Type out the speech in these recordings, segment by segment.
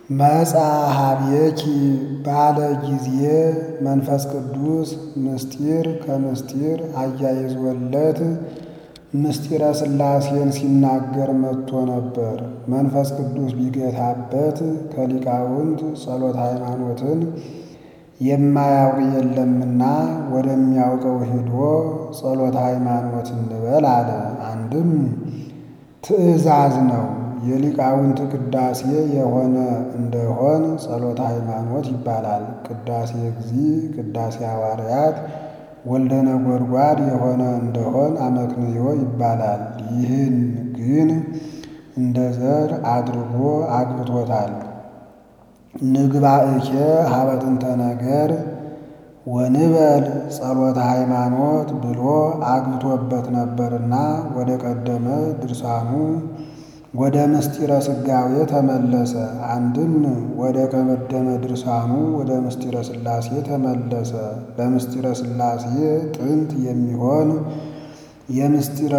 መጻሕፍኪ ባለ ጊዜ መንፈስ ቅዱስ ምስጢር ከምስጢር አያይዞለት ምስጢረ ሥላሴን ሲናገር መጥቶ ነበር። መንፈስ ቅዱስ ቢገታበት ከሊቃውንት ጸሎተ ሃይማኖትን የማያውቅ የለምና ወደሚያውቀው ሂዶ ጸሎተ ሃይማኖት እንበል አለ። አንድም ትእዛዝ ነው። የሊቃውንት ቅዳሴ የሆነ እንደሆን ጸሎተ ሃይማኖት ይባላል። ቅዳሴ እግዚእ፣ ቅዳሴ ሐዋርያት፣ ወልደ ነጎድጓድ የሆነ እንደሆን አመክንዮ ይባላል። ይህን ግን እንደ ዘር አድርጎ አግብቶታል። ንግባእኬ ሀበ ጥንተ ነገር ወንበል ጸሎተ ሃይማኖት ብሎ አግብቶበት ነበርና ወደ ቀደመ ድርሳኑ ወደ ምስጢረ ሥጋዌ ተመለሰ። አንድም ወደ ቀደመ ድርሳኑ ወደ ምስጢረ ሥላሴ ተመለሰ። ለምስጢረ ሥላሴ ጥንት የሚሆን የምስጢረ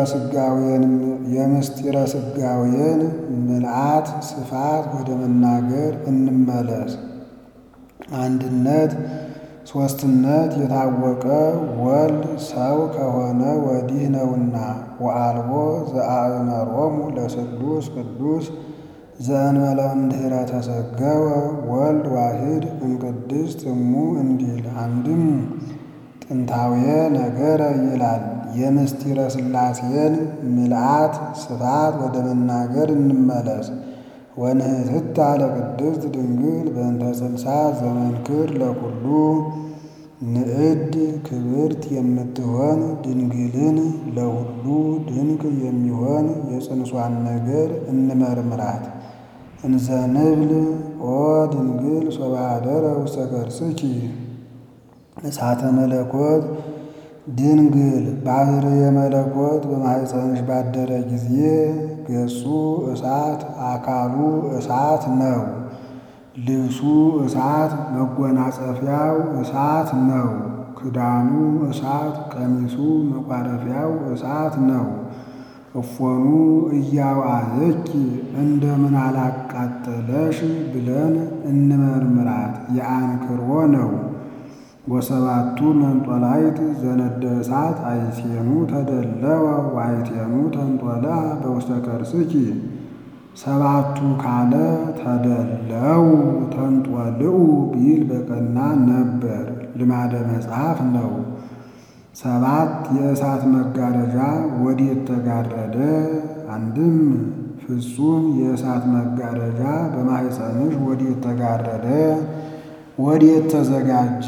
ሥጋዌን ምልአት ስፋት ወደ መናገር እንመለስ። አንድነት ሦስትነት የታወቀ ወልድ ሰው ከሆነ ወዲህ ነውና ወአልቦ ዘአእመሮሙ ለስሉስ ቅዱስ ዘእንበለ እምድኅረ ተሰገወ ወልድ ዋሕድ እምቅድስት እሙ እንዲል። አንድም ጥንታውየ ነገረ ይላል። የምስጢረ ሥላሴን ምልአት ስፋት ወደ መናገር እንመለስ። ወንህትታ ለቅድስት ድንግል በእንተ ጽንሳ ዘመንክር ለኩሉ ንዕድ ክብርት የምትሆን ድንግልን ለሁሉ ድንቅ የሚሆን የጽንሷን ነገር እንመርምራት። እንዘ ንብል ኦ ድንግል ሶበ ኀደረ ውስተ ከርሥኪ እሳተ መለኮት ድንግል ባሕርየ መለኮት በማኅፀንሽ ባደረ ጊዜ ገጹ እሳት አካሉ እሳት ነው። ልብሱ እሳት መጎናጸፊያው እሳት ነው። ክዳኑ እሳት ቀሚሱ መቋረፊያው እሳት ነው። እፎኑ እያዋዘኪ እንደምን አላቃጠለሽ ብለን እንመርምራት። የአንክሮ ነው። ወሰባቱ መንጦላይት ዘነደ እሳት አይቴኑ ተደለወ ዋይቴኑ ተንጦላ በውስተ ከርሥኪ። ሰባቱ ካለ ተደለው ተንጦልዑ ቢል በቀና ነበር። ልማደ መጽሐፍ ነው። ሰባት የእሳት መጋረጃ ወዴት ተጋረደ? አንድም ፍጹም የእሳት መጋረጃ በማኅፀንሽ ወዴት ተጋረደ? ወዴት ተዘጋጀ?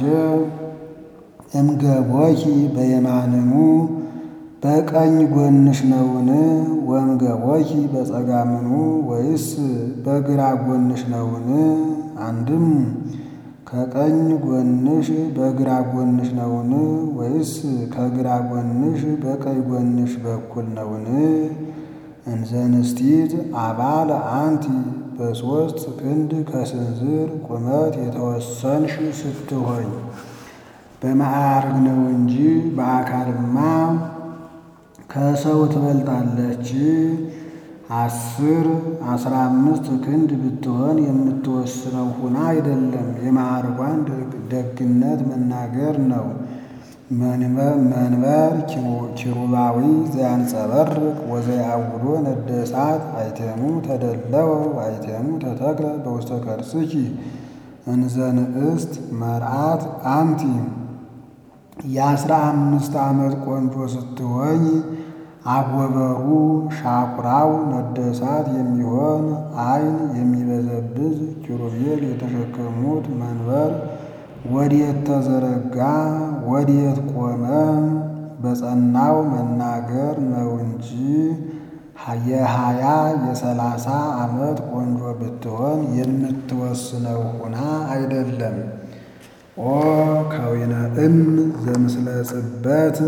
እምገቦኪ በየማንሙ በቀኝ ጎንሽ ነውን? ወእምገቦኪ በጸጋምኑ ወይስ በግራ ጎንሽ ነውን? አንድም ከቀኝ ጎንሽ በግራ ጎንሽ ነውን? ወይስ ከግራ ጎንሽ በቀኝ ጎንሽ በኩል ነውን? እንዘ ንስቲት አባለ አንቲ በሦስት ክንድ ከስንዝር ቁመት የተወሰንሽ ስትሆኝ በማዕርግ ነው እንጂ በአካልማ ከሰው ትበልጣለች። 10-15 ክንድ ብትሆን የምትወስነው ሁና አይደለም። የማዕርጓን ደግነት መናገር ነው። መንበር ኪሩባዊ ዘያንጸበርቅ ወዘያውሎ ነደ እሳት አይቴኑ ተደለወ አይቴኑ ተተክለ በውስተ ከርሥኪ እንዘ ንእስት መርዓት አንቲ። የ15 ዓመት ቆንጆ ስትሆኝ አጎበሩ ሻኩራው ነደ እሳት የሚሆን ዓይን የሚበዘብዝ ኪሩቤል የተሸከሙት መንበር ወዴት ተዘረጋ? ወዴት ቆመ? በጸናው መናገር ነው እንጂ የ20-30 ዓመት ቆንጆ ብትሆን የምትወስነው ሁና አይደለም። ኦ ከዊነ እም ዘምስለ ጽበት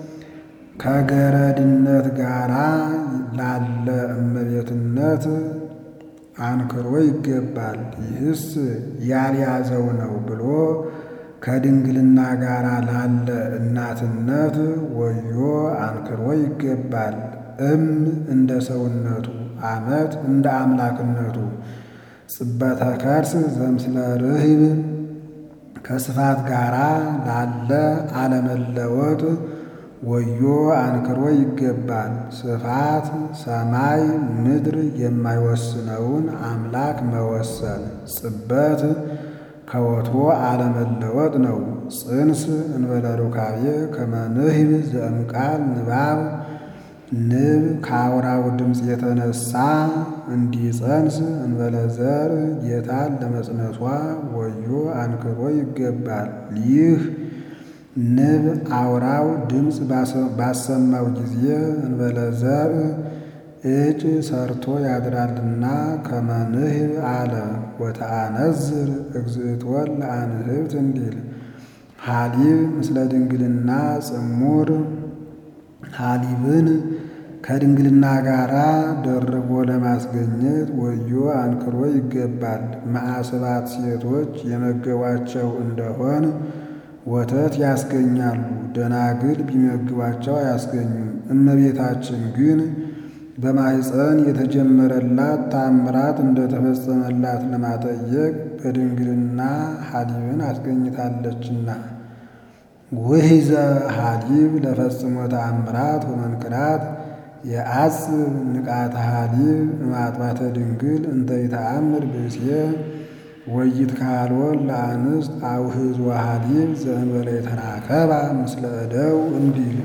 ከገረድነት ጋራ ላለ እመቤትነት አንክሮ ይገባል። ይህስ ያልያዘው ነው ብሎ ከድንግልና ጋር ላለ እናትነት ወዮ አንክሮ ይገባል። እንደ ሰውነቱ ዓመት እንደ አምላክነቱ ጽበተ ከርስ ዘምስለ ርህብ ከስፋት ጋራ ላለ አለመለወጥ ወዮ አንክሮ ይገባል። ስፋት ሰማይ ምድር የማይወስነውን አምላክ መወሰን። ጽበት ከወትሮ አለመለወጥ ነው። ጽንስ እንበለ ሩካቤ ከመንህብ ዘእምቃል ንባብ ንብ ከአውራው ድምፅ የተነሳ እንዲጸንስ እንበለ ዘር ጌታን ለመጽነሷ ወዮ አንክሮ ይገባል። ይህ ንብ አውራው ድምፅ ባሰማው ጊዜ እንበለ ዘር እጭ ሰርቶ ያድራልና ከመንህብ አለ። ወተአነዝር እግዝእትወን ለአንህብት እንዲል ሀሊብ ምስለ ድንግልና ጽሙር ሀሊብን ከድንግልና ጋራ ደርቦ ለማስገኘት ወዮ አንክሮ ይገባል። መዓስባት ሴቶች የመገቧቸው እንደሆን ወተት ያስገኛሉ፣ ደናግል ቢመግቧቸው አያስገኙም። እመቤታችን ግን በማኅፀን የተጀመረላት ታምራት እንደተፈጸመላት ለማጠየቅ በድንግልና ሀሊብን አስገኝታለችና። ውሒዘ ሀሊብ ለፈጽሞ ተአምራት ወመንክራት የአጽብ ንቃተ ሀሊብ እማጥባተ ድንግል እንተ ይተአምር ብእሴ ወይትካልዎ ለአንስት አውህዝ ወሀሊብ ዘእንበለ የተራከባ ምስለ እደው እንዲል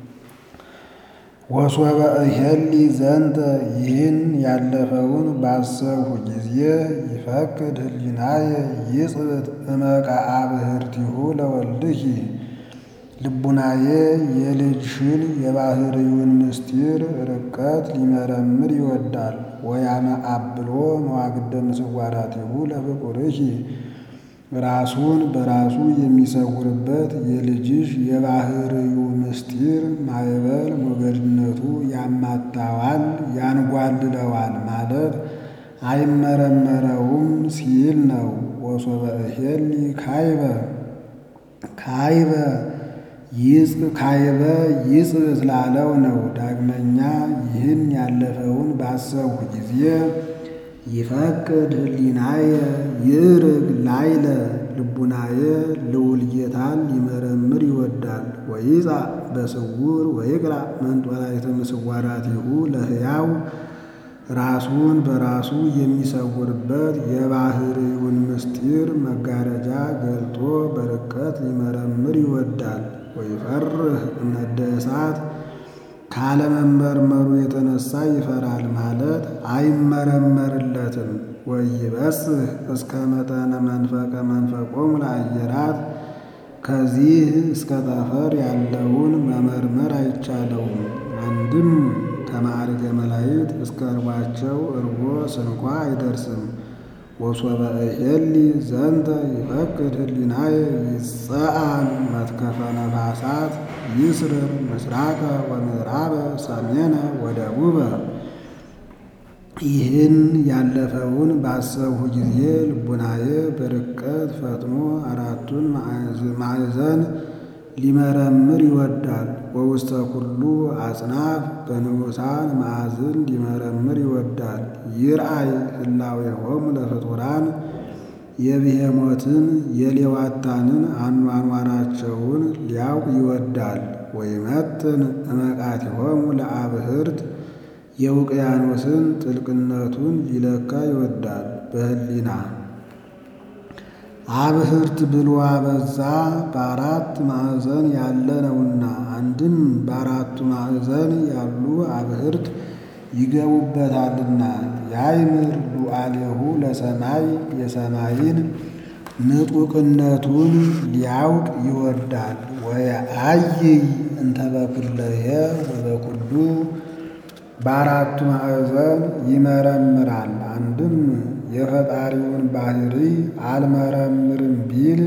ወሶበ እሄሊ ዘንተ ይህን ያለፈውን ባሰብሁ ጊዜ ይፈቅድ ህሊናየ ይጽብት እመቃ አብህርቲሁ ለወልድኪ ልቡናዬ የልጅሽን የባህርዩን ምስጢር ርቀት ሊመረምር ይወዳል። ወያመአብሎ መዋግደ ምስዋራቲሁ ለፍቁርኪ ራሱን በራሱ የሚሰውርበት የልጅሽ የባህርዩ ምስጢር ማዕበል ሞገድነቱ ያማታዋል ያንጓልለዋል ማለት አይመረመረውም ሲል ነው። ወሶበ እሄሊ ካይበ ይጽብት ላለው ነው። ዳግመኛ ይህን ያለፈውን ባሰብሁ ጊዜ ይፈቅድ ህሊናየ ይርግ ላይለ ልቡናየ ልዑል ጌታን ሊመረምር ይወዳል። ወይጻእ በስውር ወይቅራ መንጦላዕተ ምስዋራቲሁ ለሕያው ራሱን በራሱ የሚሰውርበት የባህርዩን ምስጢር መጋረጃ ገልጦ በርቀት ሊመረምር ይወዳል። ወይፈርህ እምነደ እሳት ካለመመርመሩ የተነሳ ይፈራል ማለት አይመረመርለትም። ወይበጽሕ እስከ መጠነ መንፈቀ መንፈቆሙ ለአየራት ከዚህ እስከ ጠፈር ያለውን መመርመር አይቻለውም። አንድም ከማዕርገ መላእክት እስከ እርቧቸው እርቦ ስንኳ አይደርስም። ወሶበ እሄሊ ዘንተ ይፈቅድ ህሊናየ ይጸአን መትከፈ ነፋሳት ይስርር ምስራቀ ወምዕራበ ሰሜነ ወደቡበ። ይህን ያለፈውን ባሰብሁ ጊዜ ልቡናዬ በርቀት ፈጥኖ አራቱን ማዕዘን ሊመረምር ይወዳል። ወውስተ ኩሉ አጽናፍ በንዑሳን ማዕዝን ሊመረምር ይወዳል። ይርአይ ህላዌሆሙ ለፍጡራን የብሄሞትን የሌዋታንን አኗኗራቸውን ሊያውቅ ይወዳል። ወይመጥን እመቃቲሆሙ ለአብህርት የውቅያኖስን ጥልቅነቱን ሊለካ ይወዳል። በህሊና አብህርት ብሎ አበዛ በአራት ማዕዘን ያለ ነውና። አንድም በአራቱ ማዕዘን ያሉ አብህርት ይገቡበታልና። ያይምር ሉዓሌሁ ለሰማይ የሰማይን ንጡቅነቱን ሊያውቅ ይወዳል። ወየአይይ እንተ በኩለሄ ወበኩሉ በአራቱ ማዕዘን ይመረምራል። አንድም የፈጣሪውን ባህሪ አልመረምርም ቢል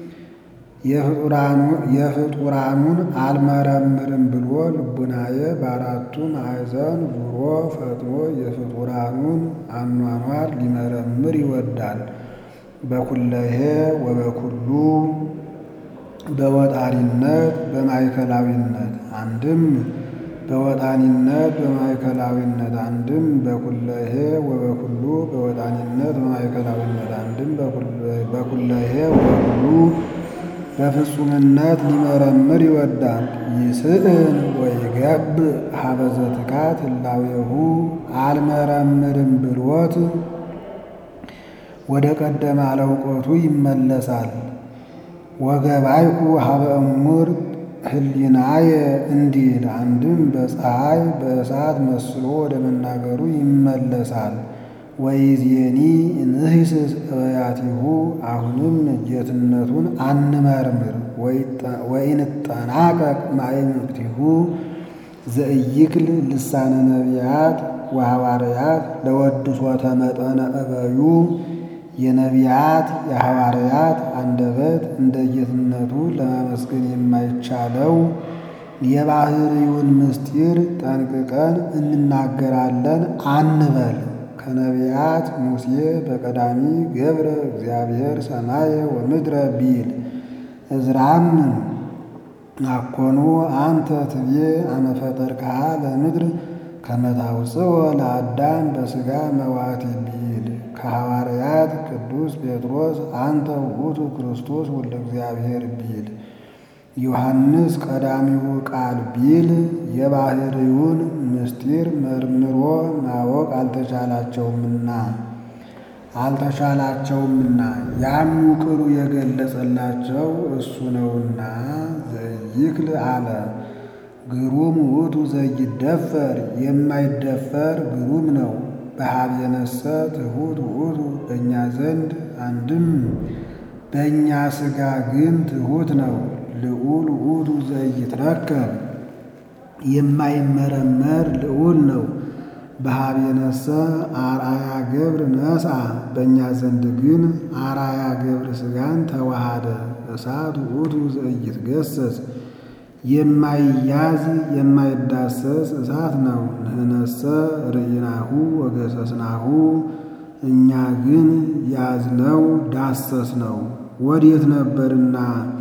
የፍጡራኑን አልመረምርም ብሎ ልቡናዬ በአራቱ ማዕዘን ዙሮ ፈጥኖ የፍጡራኑን አኗኗር ሊመረምር ይወዳል። በኩለሄ ወበኩሉ በወጣሪነት በማዕከላዊነት አንድም በወጣኒነት በማእከላዊነት አንድም በኩለሄ ወበኩሉ በወጣኒነት በማእከላዊነት አንድም በኩለሄ ወበኩሉ በፍጹምነት ሊመረምር ይወዳል። ይስእን ወይገብ ሀበ ዘትካት እላዌሁ አልመረምርም ብሎት ወደ ቀደመ አለውቆቱ ይመለሳል። ወገባይኩ ሀበ እሙር ህሊናየ እንዲል አንድም በፀሐይ በእሳት መስሎ ወደ መናገሩ ይመለሳል። ወይዜኒ እንሂስስ እበያቲሁ አሁንም ጌትነቱን አንመርምር። ወኢንጠናቀቅ ማእምቅቲሁ ዘኢይክል ልሳነ ነቢያት ወሐዋርያት ለወድሶተ መጠነ እበዩ የነቢያት የሐዋርያት አንደበት እንደ ጌትነቱ ለማመስገን የማይቻለው የባህርዩን ምስጢር ጠንቅቀን እንናገራለን አንበል። ከነቢያት ሙሴ በቀዳሚ ገብረ እግዚአብሔር ሰማየ ወምድረ ቢል እዝራም አኮኑ አንተ ትቤ አመ ፈጠርክሃ ለምድር ከመ ታውፅኦ ለአዳም በሥጋ መዋቲ ቢል ከሐዋርያት ቅዱስ ጴጥሮስ አንተ ውእቱ ክርስቶስ ወልደ እግዚአብሔር ቢል ዮሐንስ ቀዳሚው ቃል ቢል የባህርዩን ምስጢር መርምሮ ማወቅ አልተቻላቸውምና ያን ውቅሩ የገለጸላቸው እሱ ነውና ዘይክል አለ። ግሩም ውእቱ ዘይደፈር የማይደፈር ግሩም ነው። በኀቤነሰ ትሑት ውእቱ በእኛ ዘንድ አንድም በእኛ ሥጋ ግን ትሑት ነው። ልዑል ውእቱ ዘይትረከብ የማይመረመር ልዑል ነው። በኀቤነሰ አርአያ ገብር ነሣ በእኛ ዘንድ ግን አርአያ ገብር ሥጋን ተዋሃደ። እሳት ውእቱ ዘይትገሰጽ የማይያዝ የማይዳሰስ እሳት ነው። ንሕነሰ ርኢናሁ ወገሰስናሁ እኛ ግን ያዝነው ዳሰስነው። ወዴት ነበርና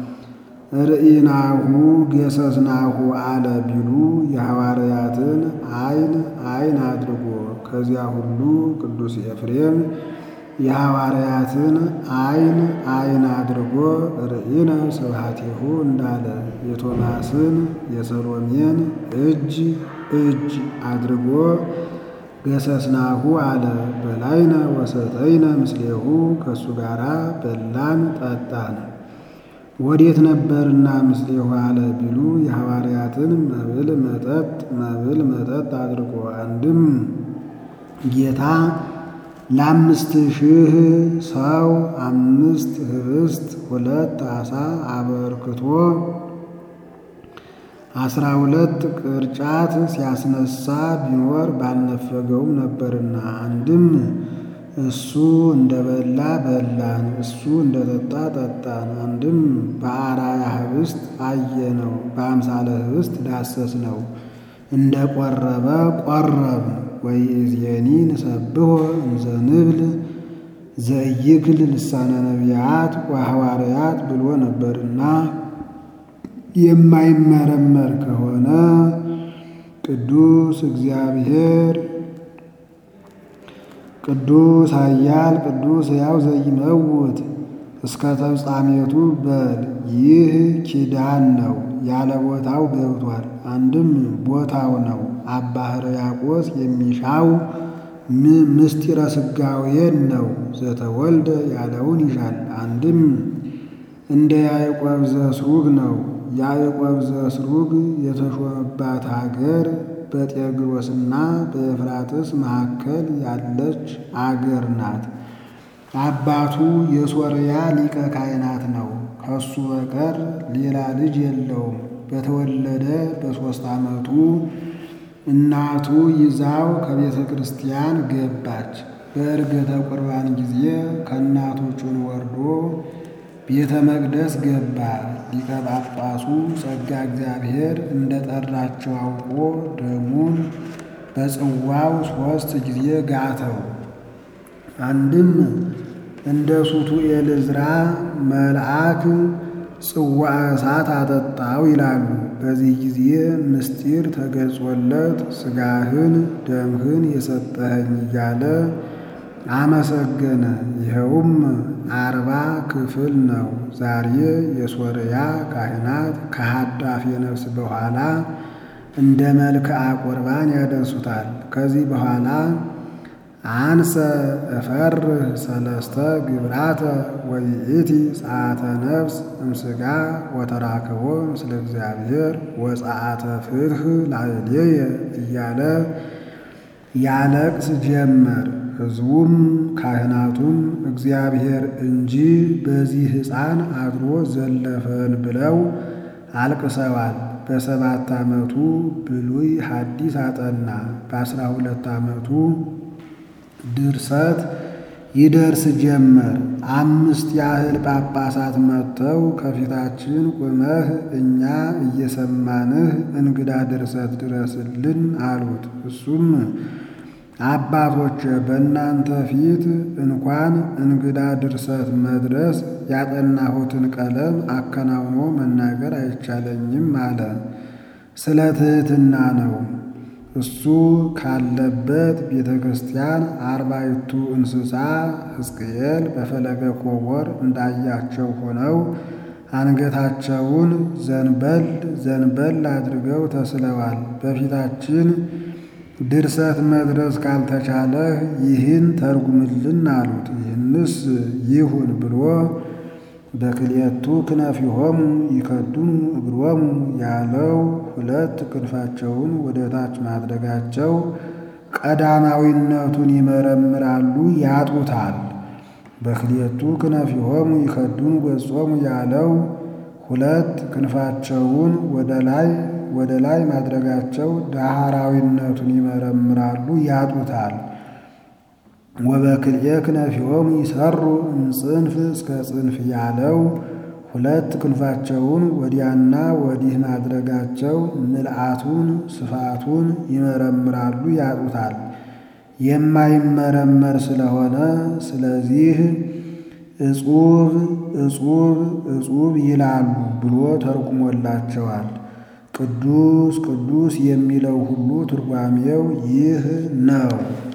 ርኢናሁ ገሰስናሁ አለ ቢሉ የሐዋርያትን ዓይን አድርጎ ከዚያ ሁሉ ቅዱስ ኤፍሬም የሐዋርያትን ዓይን አድርጎ ርኢነ ስብሐቲሁ እንዳለ የቶማስን የሰሎሜን እጅ አድርጎ ገሰስናሁ አለ። በላይነ ወሰጠይነ ምስሌሁ ከእሱ ጋር በላን ጠጣን። ወዴት ነበርና ምስሌሁ አለ ቢሉ የሐዋርያትን መብል መጠጥ አድርጎ አንድም ጌታ ለ5000 ሰው 5 ኅብስት 2 ዓሣ አበርክቶ 12 ቅርጫት ሲያስነሳ ቢኖር ባልነፈገውም ነበርና አንድም እሱ እንደበላ በላን፣ እሱ እንደጠጣ ጠጣን። አንድም በአርአያ ኅብስት አየነው፣ በአምሳለ ኅብስት ዳሰስነው፣ እንደ ቆረበ ቆረብን። ወይእዜኒ ንሰብሖ እንዘ ንብል ዘኢይክል ልሳነ ነቢያት ወሐዋርያት ብሎ ነበርና የማይመረመር ከሆነ ቅዱስ እግዚአብሔር ቅዱስ ኃያል ቅዱስ ሕያው ዘይመውት እስከ ተፍጻሜቱ በል። ይህ ኪዳን ነው፣ ያለ ቦታው ገብቷል። አንድም ቦታው ነው። አባ ሕርያቆስ የሚሻው ምስጢረ ሥጋዌን ነው። ዘተወልደ ያለውን ይሻል። አንድም እንደ ያዕቆብ ዘስሩግ ነው። ያዕቆብ ዘስሩግ የተሾመባት ሀገር በጤግሮስና በኤፍራጥስ መካከል ያለች አገር ናት። አባቱ የሶርያ ሊቀ ካህናት ነው። ከሱ በቀር ሌላ ልጅ የለውም። በተወለደ በ3 ዓመቱ እናቱ ይዛው ከቤተ ክርስቲያን ገባች። በዕርገተ ቁርባን ጊዜ ከእናቱ ጭን ወርዶ ቤተ መቅደስ ገባ። ሊቀ ጳጳሱ ጸጋ እግዚአብሔር እንደ ጠራቸው አውቆ ደሙን በጽዋው 3 ጊዜ ጋተው። አንድም እንደ ሱቱኤል ዕዝራ መልአክ ጽዋ እሳት አጠጣው ይላሉ። በዚህ ጊዜ ምስጢር ተገልጾለት ሥጋህን ደምህን የሰጠኸኝ እያለ አመሰገነ። ይኸውም 40 ክፍል ነው። ዛሬ የሶርያ ካህናት ከሃዳፊ ነፍስ በኋላ እንደ መልክዓ ቁርባን ያደርሱታል። ከዚህ በኋላ አንሰ እፈርህ ሰለስተ ግብራተ ወይእቲ ጸአተ ነፍስ እምሥጋ ወተራክቦ ምስለ እግዚአብሔር ወጸአተ ፍትሕ ላዕሌየ እያለ ያለቅስ ጀመር። ሕዝቡም ካህናቱም እግዚአብሔር እንጂ በዚህ ሕፃን አድሮ ዘለፈን ብለው አልቅሰዋል። በ7 ዓመቱ ብሉይ ሐዲስ አጠና። በ12 ዓመቱ ድርሰት ይደርስ ጀመር። 5 ያህል ጳጳሳት መጥተው ከፊታችን ቁመህ እኛ እየሰማንህ እንግዳ ድርሰት ድረስልን አሉት። እሱም አባቶች በእናንተ ፊት እንኳን እንግዳ ድርሰት መድረስ ያጠናሁትን ቀለም አከናውኖ መናገር አይቻለኝም አለ። ስለ ትሕትና ነው። እሱ ካለበት ቤተ ክርስቲያን 40ቱ እንስሳ ሕዝቅኤል በፈለገ ኮቦር እንዳያቸው ሆነው አንገታቸውን ዘንበል ዘንበል አድርገው ተስለዋል። በፊታችን ድርሰት መድረስ ካልተቻለህ ይህን ተርጉምልን አሉት። ይህንስ ይሁን ብሎ በክልኤቱ ክነፊሆሙ ይከዱኑ እግሮሙ ያለው 2 ክንፋቸውን ወደ ታች ማድረጋቸው ቀዳማዊነቱን ይመረምራሉ፣ ያጡታል። በክልኤቱ ክነፊሆሙ ይከዱኑ ገጾሙ ያለው 2 ክንፋቸውን ወደ ላይ ማድረጋቸው ዳህራዊነቱን ይመረምራሉ፣ ያጡታል። ወበክልኤ ክነፊሆሙ ይሰሩ እምጽንፍ እስከ ጽንፍ ያለው 2 ክንፋቸውን ወዲያና ወዲህ ማድረጋቸው ምልአቱን ስፋቱን ይመረምራሉ፣ ያጡታል። የማይመረመር ስለሆነ ስለዚህ እጹብ እጹብ እጹብ ይላሉ ብሎ ተርጉሞላቸዋል። ቅዱስ ቅዱስ የሚለው ሁሉ ትርጓሜው ይህ ነው።